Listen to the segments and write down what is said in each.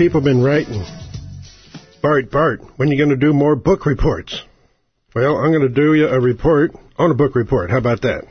people have been writing. Bart, when are you going to do more book reports? Well, I'm going to do you a report on a book report. How about that?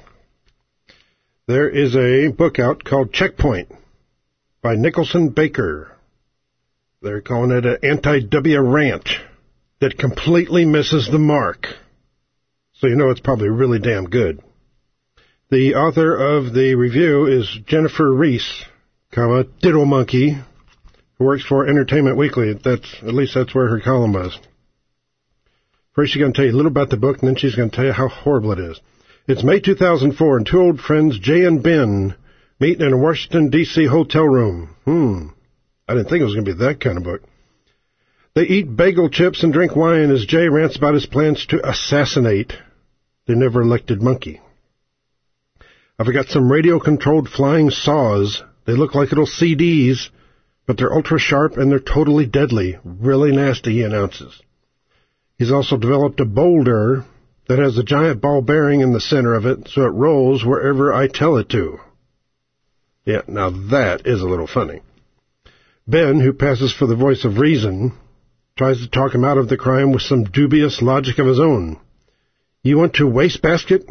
There is a book out called Checkpoint by Nicholson Baker. They're calling it an anti-W rant that completely misses the mark. So you know it's probably really damn good. The author of the review is Jennifer Reese, Diddle Monkey, who works for Entertainment Weekly. At least that's where her column was. First she's going to tell you a little about the book, and then she's going to tell you how horrible it is. It's May 2004, and two old friends, Jay and Ben, meet in a Washington, D.C. hotel room. I didn't think it was going to be that kind of book. They eat bagel chips and drink wine as Jay rants about his plans to assassinate the never-elected monkey. I've got some radio-controlled flying saws. They look like little CDs, but they're ultra-sharp and they're totally deadly. Really nasty, he announces. He's also developed a boulder that has a giant ball bearing in the center of it, so it rolls wherever I tell it to. Yeah, now that is a little funny. Ben, who passes for the voice of reason, tries to talk him out of the crime with some dubious logic of his own. You want to wastebasket?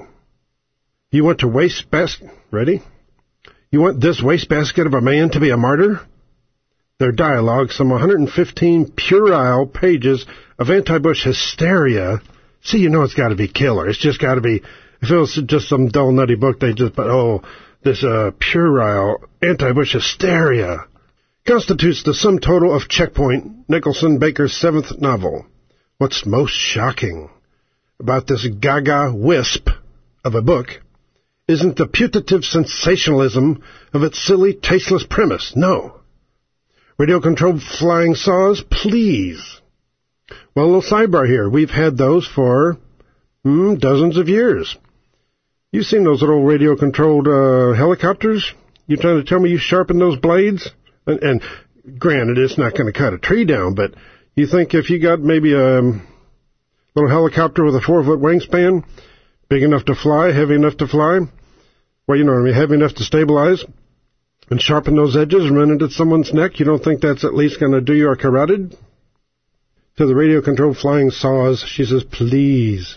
You want to Ready? You want this wastebasket of a man to be a martyr? Their dialogue, some 115 puerile pages of anti-Bush hysteria. See, you know it's got to be killer. It's just got to be, if it was just some dull, nutty book, they just, this puerile anti-Bush hysteria constitutes the sum total of Checkpoint, Nicholson Baker's seventh novel. What's most shocking about this gaga wisp of a book isn't the putative sensationalism of its silly, tasteless premise. No. Radio-controlled flying saws, please. Well, a little sidebar here. We've had those for dozens of years. You've seen those little radio-controlled helicopters? You trying to tell me you sharpened those blades? And granted, it's not going to cut a tree down, but you think if you got maybe a little helicopter with a 4-foot wingspan, big enough to fly, heavy enough to fly, well, you know what I mean, heavy enough to stabilize, and sharpen those edges and run into someone's neck, you don't think that's at least going to do you a carotid? To the radio-controlled flying saws, she says, please.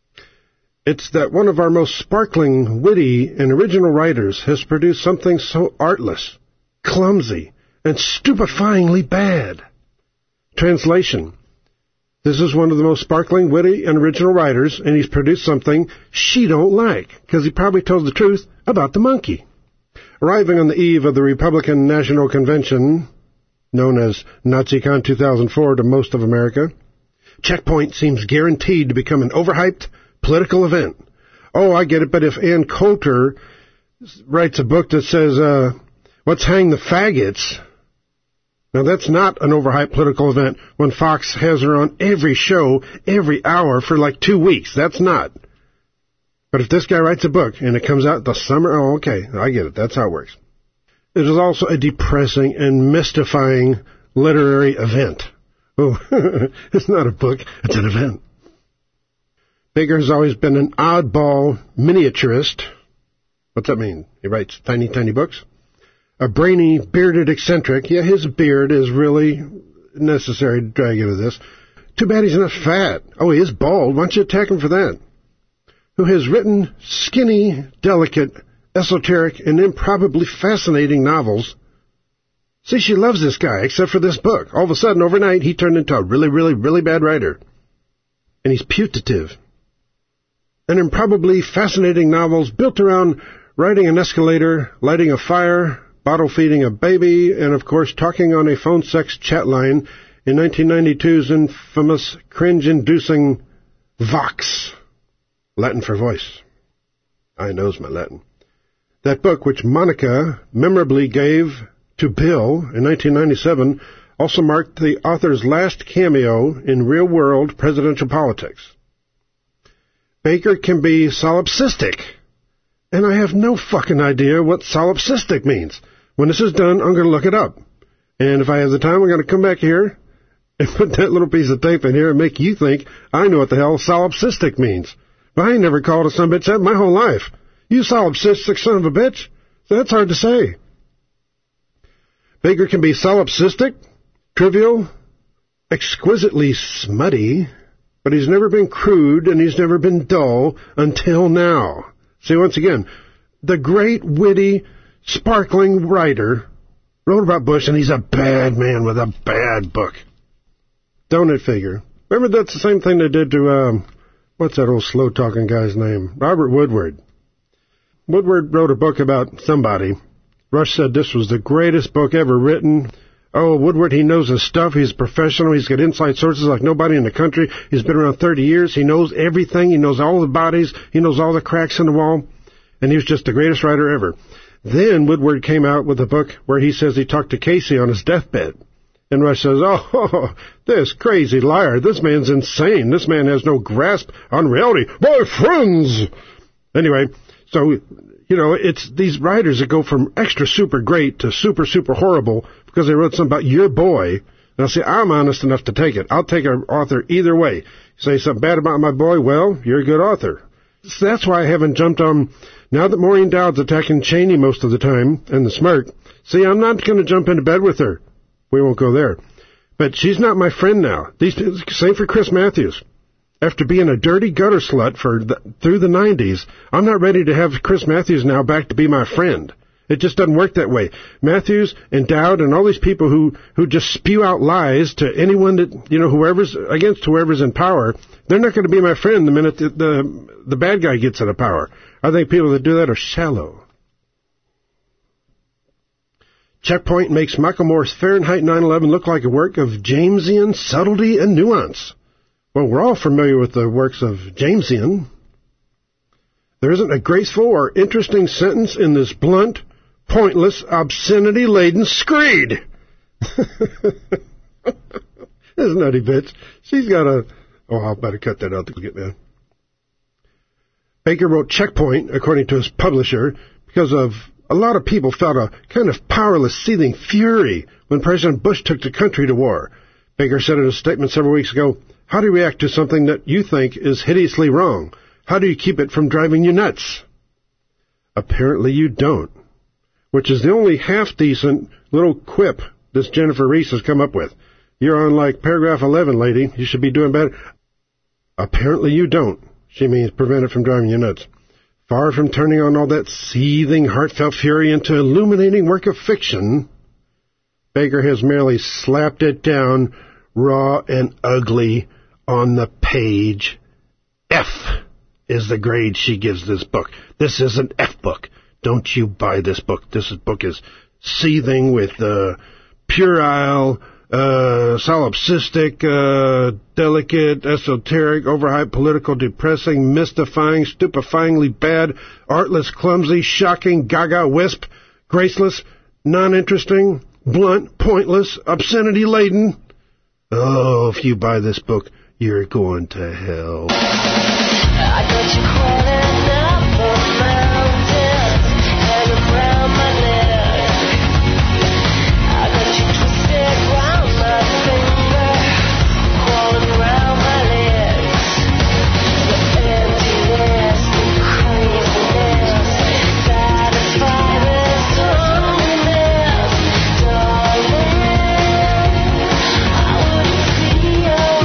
It's that one of our most sparkling, witty, and original writers has produced something so artless, clumsy, and stupefyingly bad. Translation. This is one of the most sparkling, witty, and original writers, and he's produced something she don't like, because he probably told the truth about the monkey. Arriving on the eve of the Republican National Convention, known as NaziCon 2004 to most of America, Checkpoint seems guaranteed to become an overhyped political event. Oh, I get it, but if Ann Coulter writes a book that says, let's hang the faggots, now that's not an overhyped political event when Fox has her on every show, every hour for like 2 weeks. That's not. But if this guy writes a book and it comes out the summer, oh, okay, I get it. That's how it works. It is also a depressing and mystifying literary event. Oh, it's not a book, it's an event. Baker has always been an oddball miniaturist. What's that mean? He writes tiny, tiny books? A brainy, bearded eccentric. Yeah, his beard is really necessary to drag into this. Too bad he's not fat. Oh, he is bald. Why don't you attack him for that? Who has written skinny, delicate, esoteric, and improbably fascinating novels. See, she loves this guy, except for this book. All of a sudden, overnight, he turned into a really, really, really bad writer. And he's putative. And improbably fascinating novels built around riding an escalator, lighting a fire, bottle-feeding a baby, and, of course, talking on a phone sex chat line in 1992's infamous cringe-inducing Vox, Latin for voice. I knows my Latin. That book, which Monica memorably gave to Bill in 1997, also marked the author's last cameo in real-world presidential politics. Baker can be solipsistic, and I have no fucking idea what solipsistic means. When this is done, I'm going to look it up. And if I have the time, I'm going to come back here and put that little piece of tape in here and make you think I know what the hell solipsistic means. But I ain't never called a son of a bitch that my whole life. You solipsistic son of a bitch? That's hard to say. Baker can be solipsistic, trivial, exquisitely smutty, but he's never been crude and he's never been dull until now. See, once again, the great, witty, sparkling writer wrote about Bush, and he's a bad man with a bad book. Don't it figure? Remember, that's the same thing they did to, what's that old slow-talking guy's name? Robert Woodward. Woodward wrote a book about somebody. Rush said this was the greatest book ever written. Oh, Woodward, he knows his stuff. He's a professional. He's got inside sources like nobody in the country. He's been around 30 years. He knows everything. He knows all the bodies. He knows all the cracks in the wall. And he was just the greatest writer ever. Then Woodward came out with a book where he says he talked to Casey on his deathbed. And Rush says, oh, this crazy liar. This man's insane. This man has no grasp on reality. My friends! Anyway, so, you know, it's these writers that go from extra super great to super, super horrible because they wrote something about your boy. Now, see, I'm honest enough to take it. I'll take an author either way. Say something bad about my boy, well, you're a good author. So that's why I haven't jumped on, now that Maureen Dowd's attacking Cheney most of the time, and the Smirk, see, I'm not going to jump into bed with her. We won't go there. But she's not my friend now. Same for Chris Matthews. After being a dirty gutter slut through the 90s, I'm not ready to have Chris Matthews now back to be my friend. It just doesn't work that way. Matthews and Dowd and all these people who just spew out lies to anyone that, you know, whoever's in power, they're not going to be my friend the minute the bad guy gets out of power. I think people that do that are shallow. Checkpoint makes Michael Moore's Fahrenheit 9/11 look like a work of Jamesian subtlety and nuance. Well, we're all familiar with the works of Jamesian. There isn't a graceful or interesting sentence in this blunt, pointless, obscenity-laden screed. This nutty bitch. She's got a... Oh, I'll better cut that out to get that. Baker wrote Checkpoint, according to his publisher, because of a lot of people felt a kind of powerless, seething fury when President Bush took the country to war. Baker said in a statement several weeks ago, how do you react to something that you think is hideously wrong? How do you keep it from driving you nuts? Apparently you don't, which is the only half-decent little quip this Jennifer Reese has come up with. You're on, like, paragraph 11, lady. You should be doing better. Apparently you don't. She means prevent it from driving you nuts. Far from turning on all that seething, heartfelt fury into illuminating work of fiction, Baker has merely slapped it down raw and ugly on the page. F is the grade she gives this book. This is an F book. Don't you buy this book. This book is seething with puerile, solipsistic, delicate, esoteric, overhyped, political, depressing, mystifying, stupefyingly bad, artless, clumsy, shocking, gaga, wisp, graceless, non-interesting, blunt, pointless, obscenity-laden. Oh, if you buy this book, you're going to hell. I got you crawling up the mountain, hanging around my neck. I got you twisted round my finger, crawling around my legs. The emptiness, the craziness, satisfy this loneliness, darling. I wouldn't see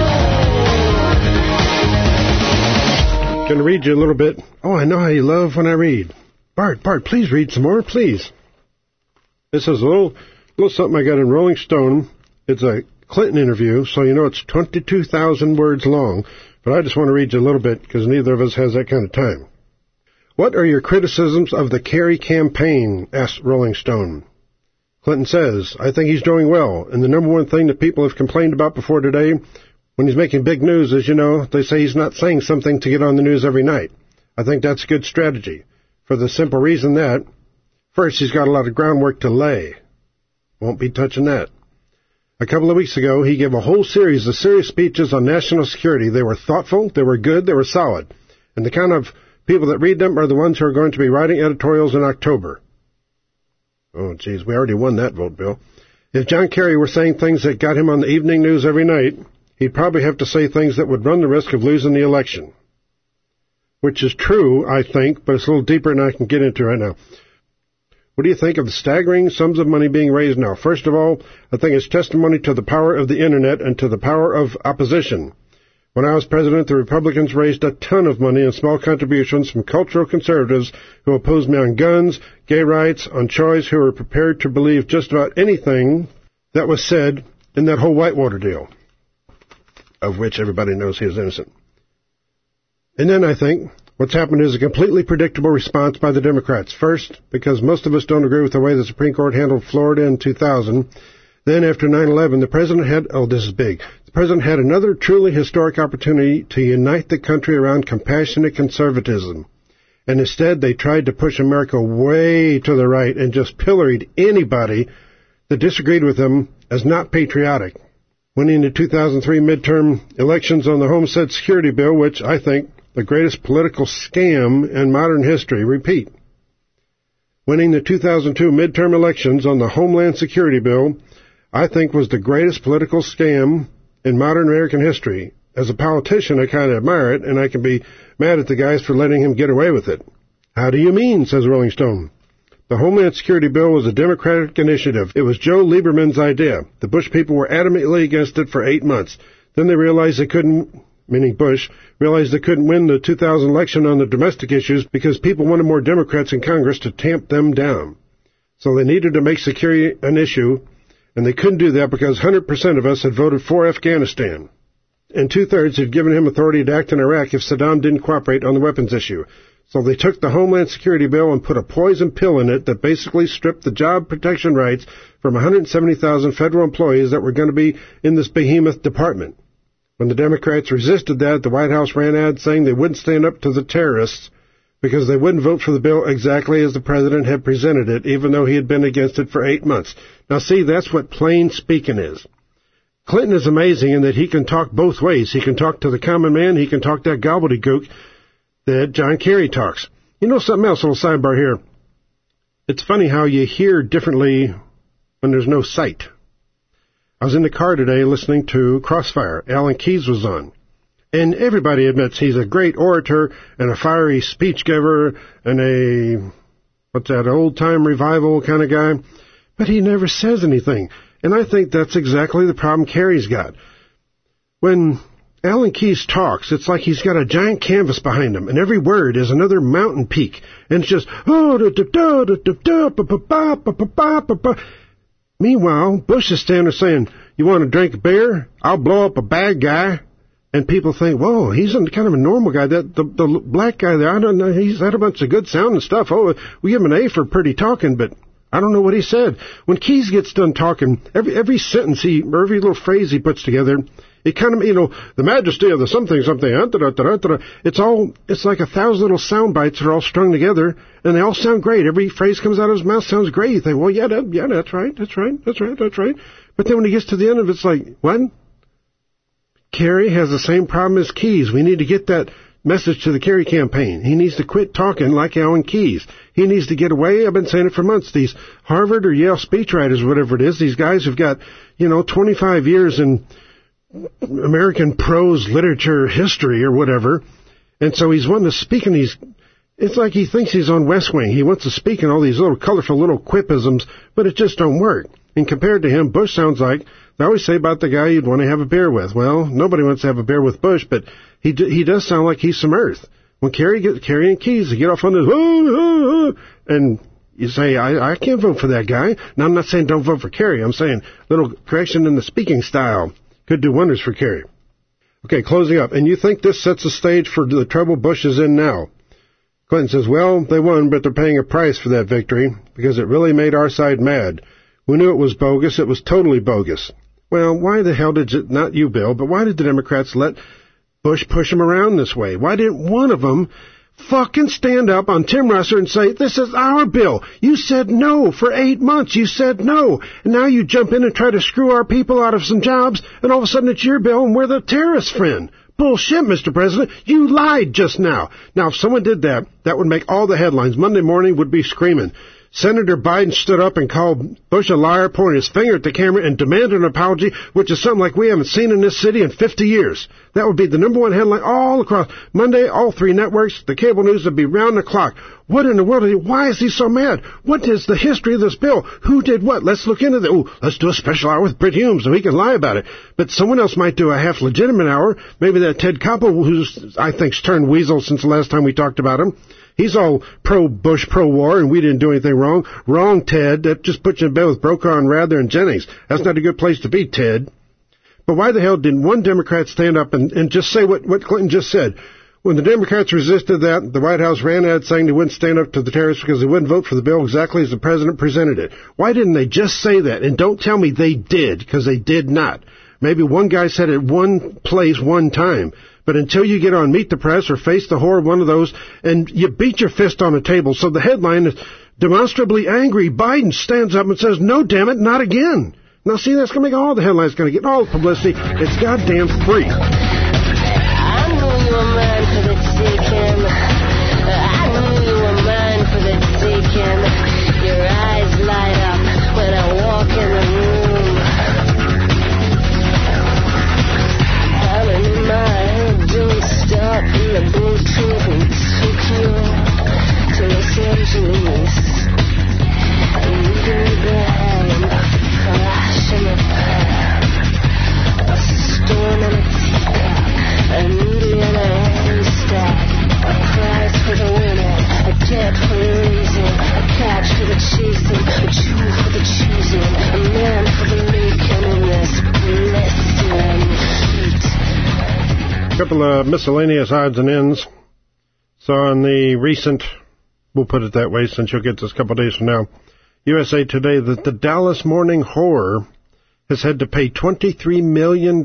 you. Going to read you a little bit. Oh, I know how you love when I read. Bart, please read some more, please. This is a little something I got in Rolling Stone. It's a Clinton interview, so you know it's 22,000 words long. But I just want to read you a little bit because neither of us has that kind of time. What are your criticisms of the Kerry campaign? Asked Rolling Stone. Clinton says, I think he's doing well, and the number one thing that people have complained about before today, when he's making big news, is, you know, they say he's not saying something to get on the news every night. I think that's a good strategy, for the simple reason that, first, he's got a lot of groundwork to lay. Won't be touching that. A couple of weeks ago, he gave a whole series of serious speeches on national security. They were thoughtful, they were good, they were solid. And the kind of people that read them are the ones who are going to be writing editorials in October. Oh, geez, we already won that vote, Bill. If John Kerry were saying things that got him on the evening news every night, he'd probably have to say things that would run the risk of losing the election. Which is true, I think, but it's a little deeper than I can get into right now. What do you think of the staggering sums of money being raised now? First of all, I think it's testimony to the power of the Internet and to the power of opposition. When I was president, the Republicans raised a ton of money in small contributions from cultural conservatives who opposed me on guns, gay rights, on choice, who were prepared to believe just about anything that was said in that whole Whitewater deal, of which everybody knows he is innocent. And then I think what's happened is a completely predictable response by the Democrats. First, because most of us don't agree with the way the Supreme Court handled Florida in 2000. Then, after 9/11, the president had, this is big, the president had another truly historic opportunity to unite the country around compassionate conservatism. And instead, they tried to push America way to the right and just pilloried anybody that disagreed with them as not patriotic. Winning the 2003 midterm elections on the Homestead Security Bill, which I think the greatest political scam in modern history. Repeat. Winning the 2002 midterm elections on the Homeland Security Bill, I think, was the greatest political scam in modern American history. As a politician, I kind of admire it, and I can be mad at the guys for letting him get away with it. How do you mean, says Rolling Stone. The Homeland Security Bill was a Democratic initiative. It was Joe Lieberman's idea. The Bush people were adamantly against it for 8 months. Then they realized they couldn't, meaning Bush, realized they couldn't win the 2000 election on the domestic issues because people wanted more Democrats in Congress to tamp them down. So they needed to make security an issue, and they couldn't do that because 100% of us had voted for Afghanistan. And 2/3 had given him authority to act in Iraq if Saddam didn't cooperate on the weapons issue. So they took the Homeland Security Bill and put a poison pill in it that basically stripped the job protection rights from 170,000 federal employees that were going to be in this behemoth department. When the Democrats resisted that, the White House ran ads saying they wouldn't stand up to the terrorists because they wouldn't vote for the bill exactly as the president had presented it, even though he had been against it for 8 months. Now, see, that's what plain speaking is. Clinton is amazing in that he can talk both ways. He can talk to the common man. He can talk that gobbledygook that John Kerry talks. You know something else, a little sidebar here. It's funny how you hear differently when there's no sight. I was in the car today listening to Crossfire. Alan Keyes was on. And everybody admits he's a great orator and a fiery speech giver and old-time revival kind of guy. But he never says anything. And I think that's exactly the problem Kerry's got. When Alan Keyes talks, it's like he's got a giant canvas behind him, and every word is another mountain peak. And it's just, Meanwhile, Bush is standing there saying, you want to drink a beer? I'll blow up a bad guy. And people think, whoa, he's kind of a normal guy. The black guy there, I don't know, he's had a bunch of good sounding stuff. Oh, we give him an A for pretty talking, but I don't know what he said. When Keyes gets done talking, every sentence or every little phrase he puts together, it kind of, the majesty of the something, it's like 1,000 little sound bites that are all strung together, and they all sound great. Every phrase comes out of his mouth sounds great. You think, well, yeah, that's right. But then when he gets to the end of it, it's like, what? Kerry has the same problem as Keyes. We need to get that message to the Kerry campaign. He needs to quit talking like Alan Keyes. He needs to get away. I've been saying it for months. These Harvard or Yale speechwriters, whatever it is, these guys who've got, 25 years in American prose literature history or whatever. And so he's wanting to speak in these, it's like he thinks he's on West Wing. He wants to speak in all these little colorful little quipisms, but it just don't work. And compared to him, Bush sounds like, they always say about the guy you'd want to have a beer with. Well, nobody wants to have a beer with Bush, but he does sound like he's some earth. When Kerry and Keyes, they get off on this, and you say, I can't vote for that guy. Now, I'm not saying don't vote for Kerry. I'm saying little correction in the speaking style could do wonders for Kerry. Okay, closing up. And you think this sets the stage for the trouble Bush is in now? Clinton says, well, they won, but they're paying a price for that victory because it really made our side mad. We knew it was bogus. It was totally bogus. Well, why the hell not you, Bill, but why did the Democrats let Bush push him around this way? Why didn't one of them fucking stand up on Tim Russert and say, this is our bill. You said no for 8 months. You said no. And now you jump in and try to screw our people out of some jobs, and all of a sudden it's your bill and we're the terrorist friend. Bullshit, Mr. President. You lied just now. Now, if someone did that, that would make all the headlines. Monday morning would be screaming, Senator Biden stood up and called Bush a liar, pointing his finger at the camera and demanded an apology, which is something like we haven't seen in this city in 50 years. That would be the number one headline all across. Monday, all three networks, the cable news would be round the clock. What in the world? Why is he so mad? What is the history of this bill? Who did what? Let's look into that. Ooh, let's do a special hour with Brit Hume so he can lie about it. But someone else might do a half-legitimate hour. Maybe that Ted Koppel, who's, I think, turned weasel since the last time we talked about him. He's all pro-Bush, pro-war, and we didn't do anything wrong. Wrong, Ted. That just puts you in bed with Brokaw and Rather and Jennings. That's not a good place to be, Ted. But why the hell didn't one Democrat stand up and just say what Clinton just said? When the Democrats resisted that, the White House ran out saying they wouldn't stand up to the terrorists because they wouldn't vote for the bill exactly as the president presented it. Why didn't they just say that? And don't tell me they did, because they did not. Maybe one guy said it one place one time. But until you get on Meet the Press or Face the Horror, one of those, and you beat your fist on the table, so the headline is demonstrably angry, Biden stands up and says, no, damn it, not again. Now, see, that's going to make all the headlines, going to get all the publicity. It's goddamn free. I knew you were mine for the taking. I knew you were mine for the taking. Your eyes light up when I walk in the room. Howling in my head, don't stop in the Bluetooth in Tokyo to Los Angeles. Leaving behind a flash and a fire, a storm and a teacup, a needle and a haystack, a prize for the winner, a debt for the raising, a catch for the chasing, a Jew for the choosing, a man for the making in this blistering heat. A couple of miscellaneous odds and ends. Saw in the recent, we'll put it that way since you'll get this a couple of days from now, USA Today, that the Dallas Morning Horror has had to pay $23 million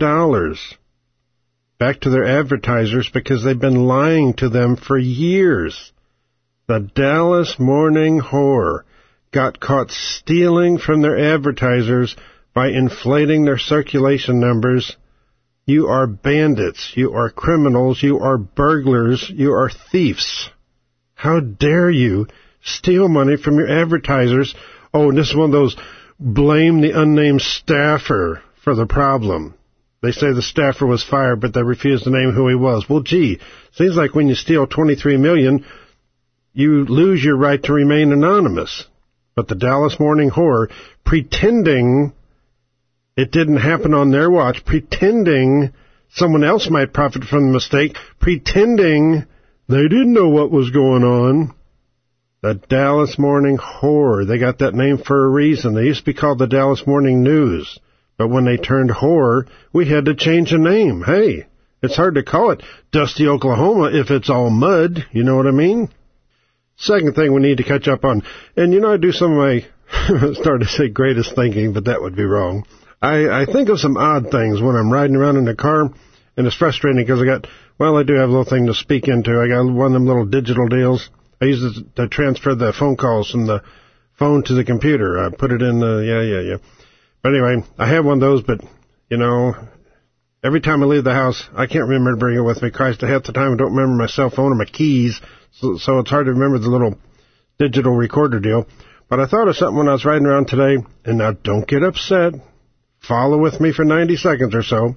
back to their advertisers because they've been lying to them for years. The Dallas Morning Horror got caught stealing from their advertisers by inflating their circulation numbers. You are bandits. You are criminals. You are burglars. You are thieves. How dare you steal money from your advertisers? Oh, and this is one of those blame the unnamed staffer for the problem. They say the staffer was fired, but they refuse to name who he was. Well, gee, seems like when you steal $23 million, you lose your right to remain anonymous. But the Dallas Morning Horror, pretending it didn't happen on their watch, pretending someone else might profit from the mistake, pretending they didn't know what was going on. The Dallas Morning Horror, they got that name for a reason. They used to be called the Dallas Morning News. But when they turned horror, we had to change the name. Hey, it's hard to call it Dusty Oklahoma if it's all mud. You know what I mean? Second thing we need to catch up on. And, you know, I do some of my, I started to say greatest thinking, but that would be wrong. I think of some odd things when I'm riding around in the car, and it's frustrating because I do have a little thing to speak into. I got one of them little digital deals. I use it to transfer the phone calls from the phone to the computer. I put it in the, But anyway, I have one of those, but, you know, every time I leave the house, I can't remember to bring it with me. Christ, half the time I don't remember my cell phone or my keys, so it's hard to remember the little digital recorder deal. But I thought of something when I was riding around today, and now don't get upset. Follow with me for 90 seconds or so.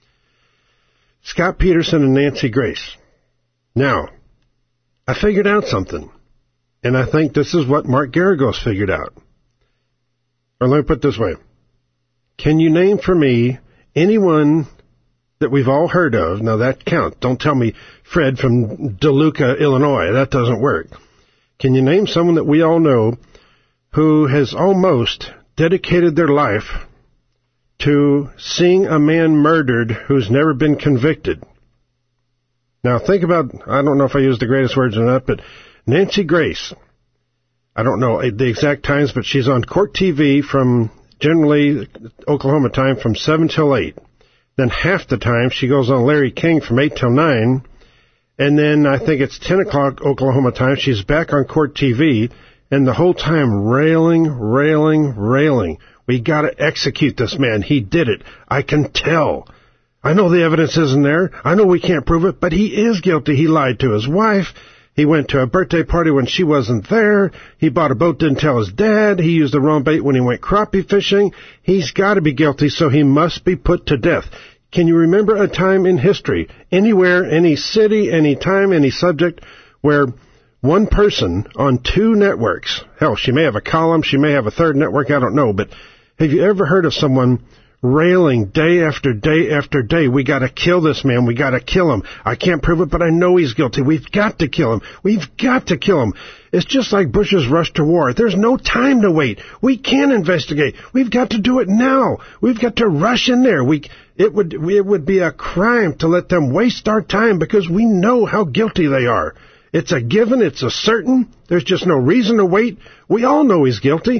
Scott Peterson and Nancy Grace. Now, I figured out something, and I think this is what Mark Garagos figured out. Or let me put it this way. Can you name for me anyone that we've all heard of? Now, that counts. Don't tell me Fred from DeLuca, Illinois. That doesn't work. Can you name someone that we all know who has almost dedicated their life to seeing a man murdered who's never been convicted? Now, think about, I don't know if I used the greatest words or not, but Nancy Grace. I don't know the exact times, but she's on Court TV from generally Oklahoma time from 7 till 8. Then half the time she goes on Larry King from 8 till 9. And then I think it's 10 o'clock Oklahoma time. She's back on Court TV, and the whole time railing. We got to execute this man. He did it. I can tell. I know the evidence isn't there. I know we can't prove it, but he is guilty. He lied to his wife. He went to a birthday party when she wasn't there. He bought a boat, didn't tell his dad. He used the wrong bait when he went crappie fishing. He's got to be guilty, so he must be put to death. Can you remember a time in history, anywhere, any city, any time, any subject, where one person on two networks, hell, she may have a column, she may have a third network, I don't know, but have you ever heard of someone railing day after day after day, we got to kill this man, we got to kill him. I can't prove it, but I know he's guilty. We've got to kill him. We've got to kill him. It's just like Bush's rush to war. There's no time to wait. We can't investigate. We've got to do it now. We've got to rush in there. It would be a crime to let them waste our time because we know how guilty they are. It's a given. It's a certain. There's just no reason to wait. We all know he's guilty.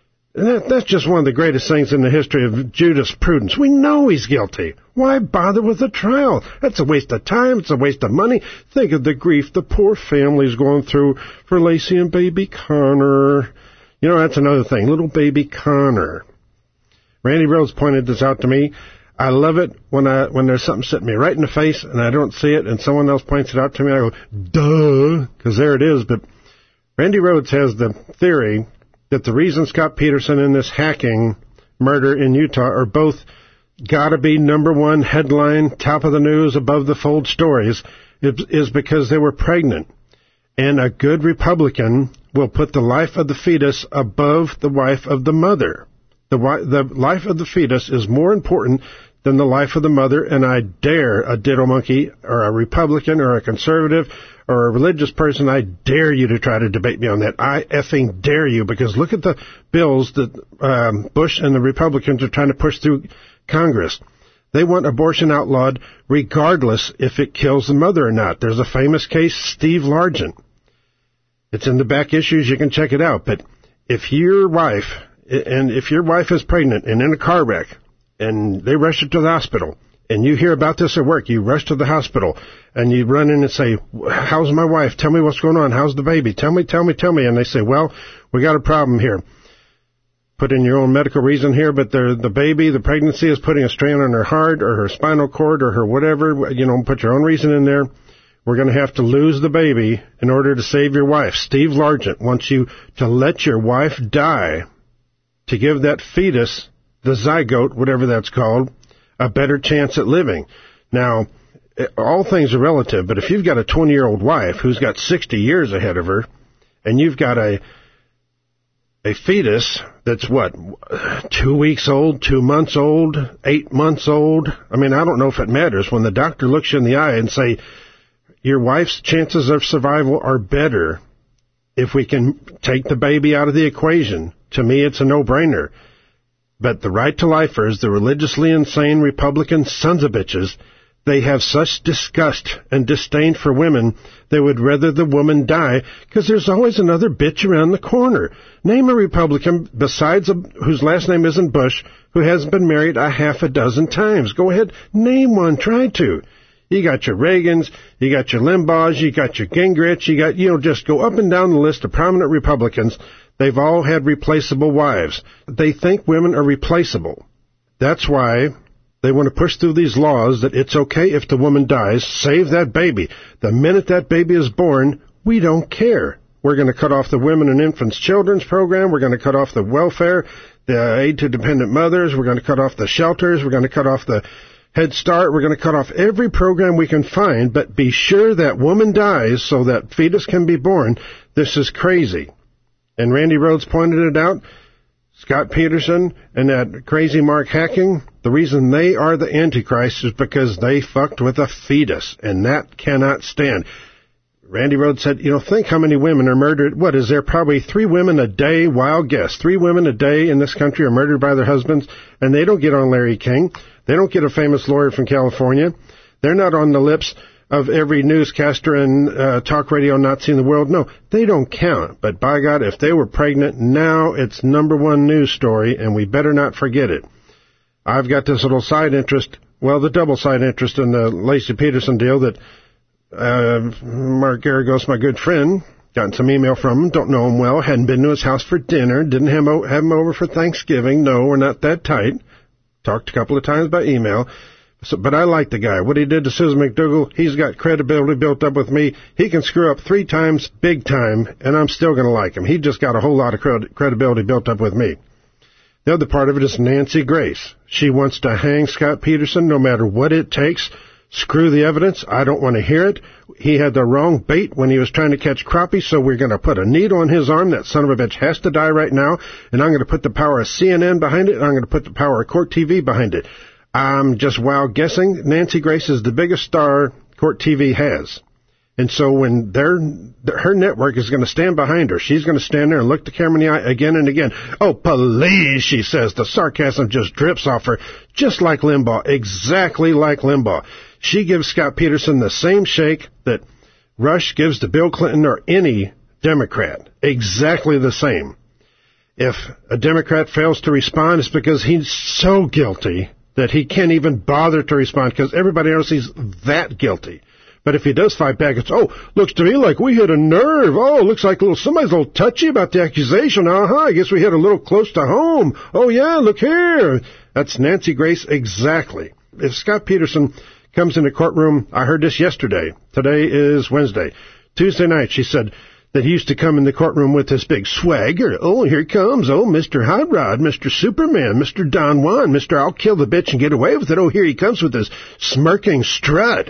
And that's just one of the greatest things in the history of jurisprudence. We know he's guilty. Why bother with a trial? That's a waste of time. It's a waste of money. Think of the grief the poor family's going through for Lacey and baby Connor. You know, that's another thing. Little baby Connor. Randy Rhodes pointed this out to me. I love it when there's something sitting me right in the face and I don't see it and someone else points it out to me. I go, duh, because there it is. But Randy Rhodes has the theory that the reason Scott Peterson and this hacking murder in Utah are both gotta be number one headline, top of the news, above the fold stories is because they were pregnant. And a good Republican will put the life of the fetus above the wife of the mother. The life of the fetus is more important than the life of the mother, and I dare a ditto monkey or a Republican or a conservative or a religious person, I dare you to try to debate me on that. I effing dare you, because look at the bills that Bush and the Republicans are trying to push through Congress. They want abortion outlawed regardless if it kills the mother or not. There's a famous case, Steve Largent. It's in the back issues. You can check it out. But if your wife is pregnant and in a car wreck and they rush her to the hospital, and you hear about this at work, you rush to the hospital, and you run in and say, how's my wife? Tell me what's going on. How's the baby? Tell me. And they say, well, we got a problem here. Put in your own medical reason here, but the baby, the pregnancy is putting a strain on her heart or her spinal cord or her whatever. You know, put your own reason in there. We're going to have to lose the baby in order to save your wife. Steve Largent wants you to let your wife die to give that fetus, the zygote, whatever that's called, a better chance at living. Now, all things are relative, but if you've got a 20-year-old wife who's got 60 years ahead of her, and you've got a fetus that's, 2 weeks old, 2 months old, 8 months old, I mean, I don't know if it matters. When the doctor looks you in the eye and say, your wife's chances of survival are better if we can take the baby out of the equation, to me it's a no-brainer. But the right to lifers, the religiously insane Republican sons of bitches, they have such disgust and disdain for women, they would rather the woman die, because there's always another bitch around the corner. Name a Republican, besides whose last name isn't Bush, who hasn't been married a half a dozen times. Go ahead, name one, try to. You got your Reagans, you got your Limbaughs, you got your Gingrichs, you got, just go up and down the list of prominent Republicans. They've all had replaceable wives. They think women are replaceable. That's why they want to push through these laws that it's okay if the woman dies, save that baby. The minute that baby is born, we don't care. We're going to cut off the Women and Infants Children's Program. We're going to cut off the welfare, the aid to dependent mothers. We're going to cut off the shelters. We're going to cut off the Head Start. We're going to cut off every program we can find, but be sure that woman dies so that fetus can be born. This is crazy. And Randy Rhodes pointed it out. Scott Peterson and that crazy Mark Hacking, the reason they are the Antichrist is because they fucked with a fetus, and that cannot stand. Randy Rhodes said, think how many women are murdered. What is there? Probably 3 women a day, wild guess. 3 women a day in this country are murdered by their husbands, and they don't get on Larry King. They don't get a famous lawyer from California. They're not on the lips of every newscaster and talk radio Nazi in the world. No, they don't count. But by God, if they were pregnant, now it's #1 news story, and we better not forget it. I've got this little side interest, the double side interest in the Lacey Peterson deal that Mark Garagos, my good friend, gotten some email from him, don't know him well, hadn't been to his house for dinner, didn't have him over for Thanksgiving. No, we're not that tight. Talked a couple of times by email. So, but I like the guy. What he did to Susan McDougal, he's got credibility built up with me. He can screw up 3 times, big time, and I'm still going to like him. He just got a whole lot of credibility built up with me. The other part of it is Nancy Grace. She wants to hang Scott Peterson no matter what it takes. Screw the evidence. I don't want to hear it. He had the wrong bait when he was trying to catch crappie, so we're going to put a needle on his arm. That son of a bitch has to die right now, and I'm going to put the power of CNN behind it, and I'm going to put the power of Court TV behind it. I'm just wild guessing. Nancy Grace is the biggest star Court TV has. And so when her network is going to stand behind her, she's going to stand there and look the camera in the eye again and again. Oh, please, she says. The sarcasm just drips off her, just like Limbaugh, exactly like Limbaugh. She gives Scott Peterson the same shake that Rush gives to Bill Clinton or any Democrat. Exactly the same. If a Democrat fails to respond, it's because he's so guilty that he can't even bother to respond because everybody else is that guilty. But if he does fight back, it's, oh, looks to me like we hit a nerve. Oh, looks like somebody's a little touchy about the accusation. I guess we hit a little close to home. Oh, yeah, look here. That's Nancy Grace exactly. If Scott Peterson comes in the courtroom, I heard this yesterday. Today is Wednesday. Tuesday night, she said that he used to come in the courtroom with this big swagger. Oh, here he comes. Oh, Mr. Hot Rod, Mr. Superman, Mr. Don Juan, Mr. I'll kill the bitch and get away with it. Oh, here he comes with this smirking strut.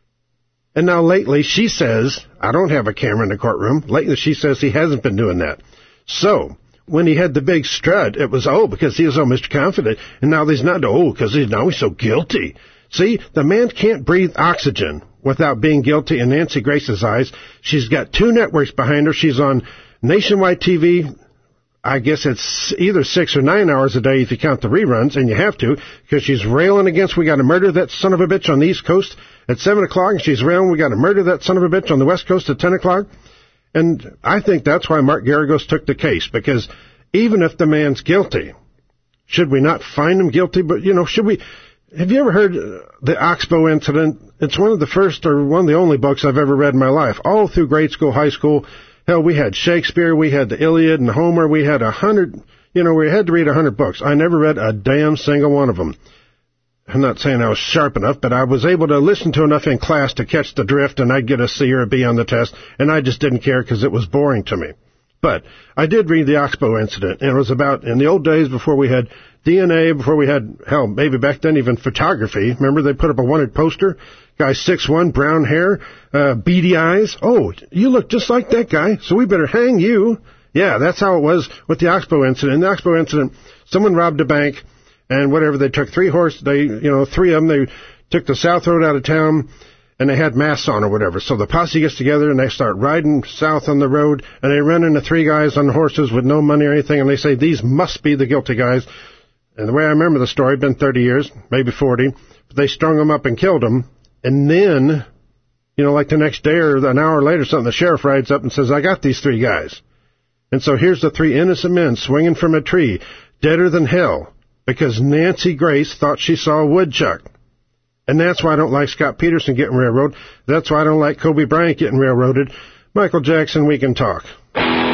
And now lately she says, I don't have a camera in the courtroom. Lately she says he hasn't been doing that. So when he had the big strut, it was, because he was so Mr. Confident. And now he's not, because now he's so guilty. See, the man can't breathe oxygen without being guilty in Nancy Grace's eyes. She's got 2 networks behind her. She's on nationwide TV. I guess it's either 6 or 9 hours a day if you count the reruns, and you have to, because she's railing against, we got to murder that son of a bitch on the East Coast at 7 o'clock, and she's railing, we got to murder that son of a bitch on the West Coast at 10 o'clock. And I think that's why Mark Garagos took the case, because even if the man's guilty, should we not find him guilty? But, should we... Have you ever heard the Oxbow incident? It's one of the first or one of the only books I've ever read in my life. All through grade school, high school. Hell, we had Shakespeare, we had the Iliad and Homer, we had 100, we had to read 100 books. I never read a damn single one of them. I'm not saying I was sharp enough, but I was able to listen to enough in class to catch the drift, and I'd get a C or a B on the test, and I just didn't care because it was boring to me. But I did read the Oxbow incident, and it was about, in the old days before we had DNA, before we had, maybe back then even photography. Remember they put up a wanted poster? Guy 6'1", brown hair, beady eyes. Oh, you look just like that guy, so we better hang you. Yeah, that's how it was with the Oxbow incident. In the Oxbow incident, someone robbed a bank, and whatever, they took 3 horses, 3 of them, they took the South Road out of town, and they had masks on or whatever. So the posse gets together, and they start riding south on the road, and they run into 3 guys on horses with no money or anything, and they say, these must be the guilty guys. And the way I remember the story, been 30 years, maybe 40, but they strung them up and killed them. And then, like the next day or an hour later, something, the sheriff rides up and says, I got these 3 guys. And so here's the 3 innocent men swinging from a tree, deader than hell, because Nancy Grace thought she saw a woodchuck. And that's why I don't like Scott Peterson getting railroaded. That's why I don't like Kobe Bryant getting railroaded. Michael Jackson, we can talk.